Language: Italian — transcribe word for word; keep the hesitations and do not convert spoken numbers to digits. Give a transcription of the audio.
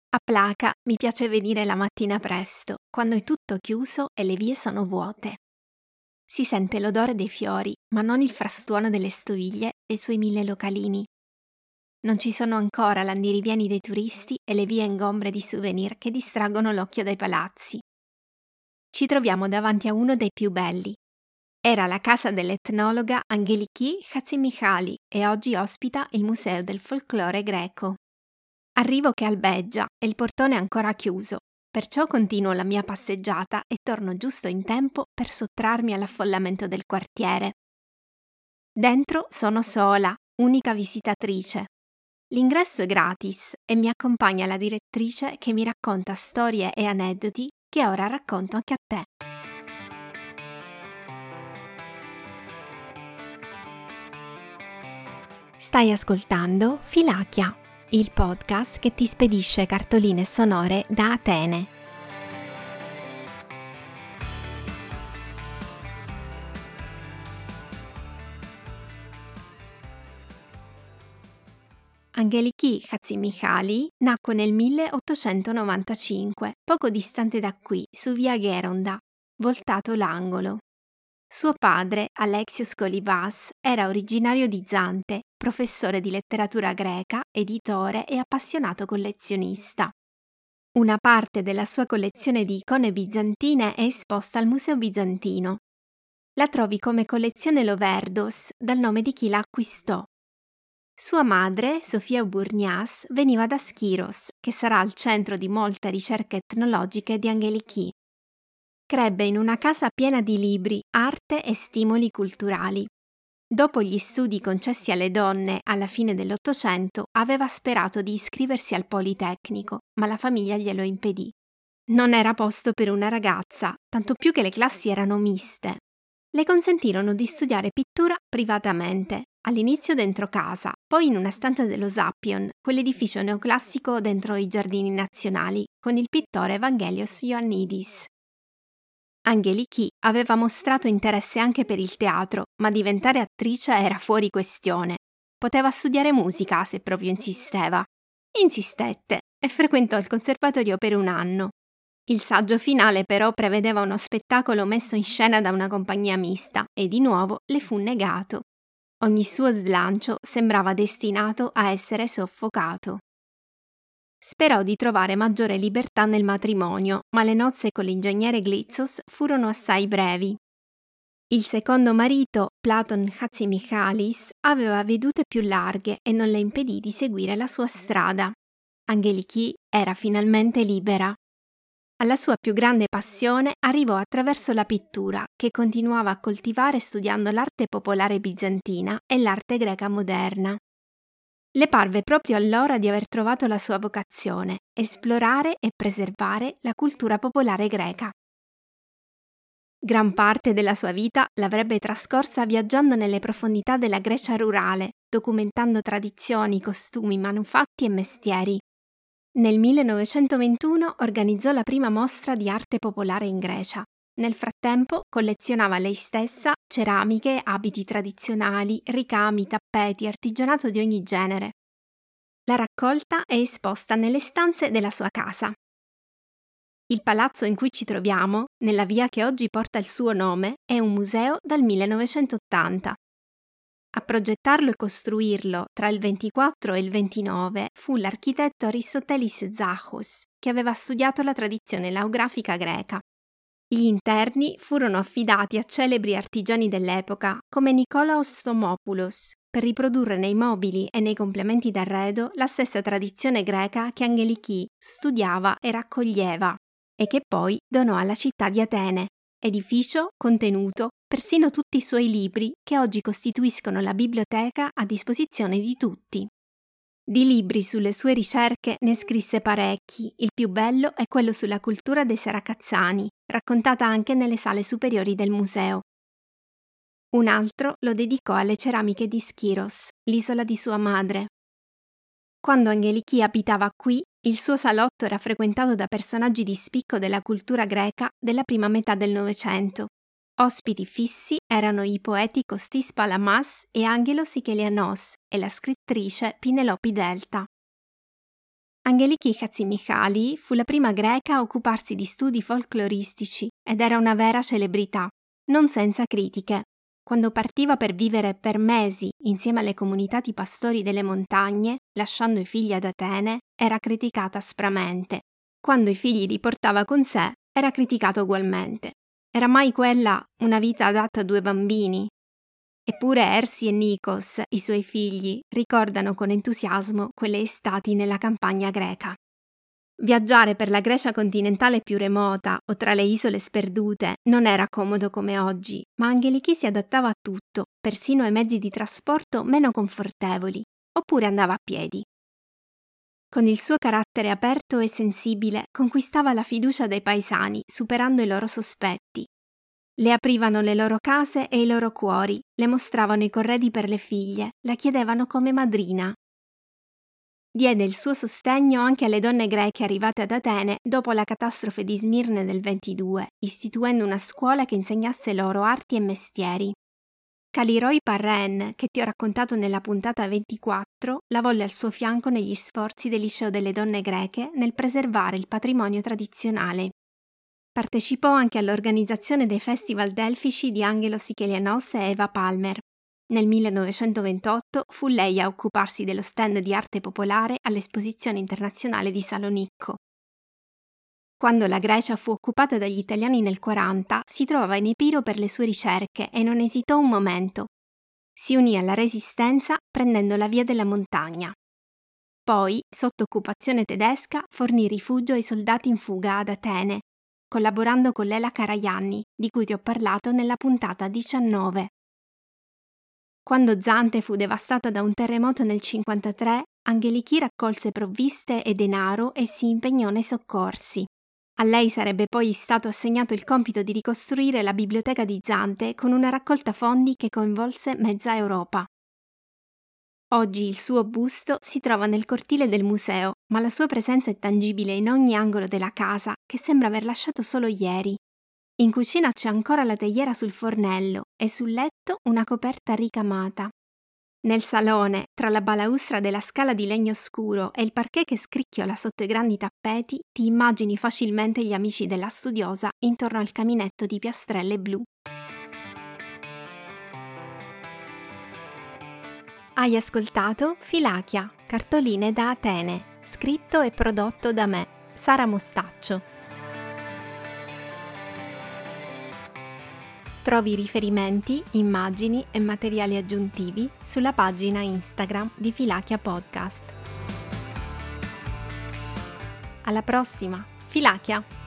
A Placa mi piace venire la mattina presto, quando è tutto chiuso e le vie sono vuote. Si sente l'odore dei fiori, ma non il frastuono delle stoviglie e i suoi mille localini. Non ci sono ancora l'andirivieni dei turisti e le vie ingombre di souvenir che distraggono l'occhio dai palazzi. Ci troviamo davanti a uno dei più belli. Era la casa dell'etnologa Angeliki Hatzimichali e oggi ospita il Museo del Folklore Greco. Arrivo che albeggia e il portone è ancora chiuso, perciò continuo la mia passeggiata e torno giusto in tempo per sottrarmi all'affollamento del quartiere. Dentro sono sola, unica visitatrice. L'ingresso è gratis e mi accompagna la direttrice che mi racconta storie e aneddoti che ora racconto anche a te. Stai ascoltando Filachia, il podcast che ti spedisce cartoline sonore da Atene. Angeliki Hatzimichali nacque nel milleottocentonovantacinque, poco distante da qui, su via Gheronda, voltato l'angolo. Suo padre, Alexios Golivas, era originario di Zante, professore di letteratura greca, editore e appassionato collezionista. Una parte della sua collezione di icone bizantine è esposta al Museo Bizantino. La trovi come collezione Loverdos, dal nome di chi la acquistò. Sua madre, Sofia Oburnias, veniva da Skyros, che sarà al centro di molte ricerche etnologiche di Angeliki. Crebbe in una casa piena di libri, arte e stimoli culturali. Dopo gli studi concessi alle donne alla fine dell'Ottocento, aveva sperato di iscriversi al Politecnico, ma la famiglia glielo impedì. Non era posto per una ragazza, tanto più che le classi erano miste. Le consentirono di studiare pittura privatamente, all'inizio dentro casa, poi in una stanza dello Zappion, quell'edificio neoclassico dentro i Giardini Nazionali, con il pittore Evangelios Ioannidis. Angeliki aveva mostrato interesse anche per il teatro, ma diventare attrice era fuori questione. Poteva studiare musica se proprio insisteva. Insistette e frequentò il conservatorio per un anno. Il saggio finale però prevedeva uno spettacolo messo in scena da una compagnia mista e di nuovo le fu negato. Ogni suo slancio sembrava destinato a essere soffocato. Sperò di trovare maggiore libertà nel matrimonio, ma le nozze con l'ingegnere Glitzos furono assai brevi. Il secondo marito, Platon Hatzimichalis, aveva vedute più larghe e non le impedì di seguire la sua strada. Angeliki era finalmente libera. Alla sua più grande passione arrivò attraverso la pittura, che continuava a coltivare studiando l'arte popolare bizantina e l'arte greca moderna. Le parve proprio allora di aver trovato la sua vocazione, esplorare e preservare la cultura popolare greca. Gran parte della sua vita l'avrebbe trascorsa viaggiando nelle profondità della Grecia rurale, documentando tradizioni, costumi, manufatti e mestieri. Nel millenovecentoventuno organizzò la prima mostra di arte popolare in Grecia. Nel frattempo collezionava lei stessa ceramiche, abiti tradizionali, ricami, tappeti, artigianato di ogni genere. La raccolta è esposta nelle stanze della sua casa. Il palazzo in cui ci troviamo, nella via che oggi porta il suo nome, è un museo dal millenovecentottanta. A progettarlo e costruirlo tra il ventiquattro e il ventinove fu l'architetto Aristotelis Zachos, che aveva studiato la tradizione laugrafica greca. Gli interni furono affidati a celebri artigiani dell'epoca come Nikolaos Stomopoulos per riprodurre nei mobili e nei complementi d'arredo la stessa tradizione greca che Angeliki studiava e raccoglieva e che poi donò alla città di Atene, edificio, contenuto, persino tutti i suoi libri che oggi costituiscono la biblioteca a disposizione di tutti. Di libri sulle sue ricerche ne scrisse parecchi, il più bello è quello sulla cultura dei Saracazzani, raccontata anche nelle sale superiori del museo. Un altro lo dedicò alle ceramiche di Skyros, l'isola di sua madre. Quando Angeliki abitava qui, il suo salotto era frequentato da personaggi di spicco della cultura greca della prima metà del Novecento. Ospiti fissi erano i poeti Kostis Palamas e Angelos Ikelianos e la scrittrice Pinelope Delta. Angeliki Hatzimichali fu la prima greca a occuparsi di studi folcloristici ed era una vera celebrità, non senza critiche. Quando partiva per vivere per mesi insieme alle comunità di pastori delle montagne, lasciando i figli ad Atene, era criticata aspramente. Quando i figli li portava con sé, era criticata ugualmente. Era mai quella una vita adatta a due bambini? Eppure Ersi e Nikos, i suoi figli, ricordano con entusiasmo quelle estati nella campagna greca. Viaggiare per la Grecia continentale più remota o tra le isole sperdute non era comodo come oggi, ma Angeliki si adattava a tutto, persino ai mezzi di trasporto meno confortevoli, oppure andava a piedi. Con il suo carattere aperto e sensibile conquistava la fiducia dei paesani, superando i loro sospetti. Le aprivano le loro case e i loro cuori, le mostravano i corredi per le figlie, la chiedevano come madrina. Diede il suo sostegno anche alle donne greche arrivate ad Atene dopo la catastrofe di Smirne del ventidue, istituendo una scuola che insegnasse loro arti e mestieri. Kaliroi Parren, che ti ho raccontato nella puntata ventiquattro, la volle al suo fianco negli sforzi del liceo delle donne greche nel preservare il patrimonio tradizionale. Partecipò anche all'organizzazione dei festival delfici di Angelos Sikelianos e Eva Palmer. Nel millenovecentoventotto fu lei a occuparsi dello stand di arte popolare all'Esposizione internazionale di Salonicco. Quando la Grecia fu occupata dagli italiani nel quaranta, si trovava in Epiro per le sue ricerche e non esitò un momento. Si unì alla resistenza prendendo la via della montagna. Poi, sotto occupazione tedesca, fornì rifugio ai soldati in fuga ad Atene, collaborando con Lela Karajanni, di cui ti ho parlato nella puntata diciannove. Quando Zante fu devastata da un terremoto nel cinquantatré, Angeliki raccolse provviste e denaro e si impegnò nei soccorsi. A lei sarebbe poi stato assegnato il compito di ricostruire la biblioteca di Zante con una raccolta fondi che coinvolse mezza Europa. Oggi il suo busto si trova nel cortile del museo, ma la sua presenza è tangibile in ogni angolo della casa, che sembra aver lasciato solo ieri. In cucina c'è ancora la teiera sul fornello e sul letto una coperta ricamata. Nel salone, tra la balaustra della scala di legno scuro e il parquet che scricchiola sotto i grandi tappeti, ti immagini facilmente gli amici della studiosa intorno al caminetto di piastrelle blu. Hai ascoltato Filachia, cartoline da Atene, scritto e prodotto da me, Sara Mostaccio. Trovi riferimenti, immagini e materiali aggiuntivi sulla pagina Instagram di Filachia Podcast. Alla prossima! Filachia!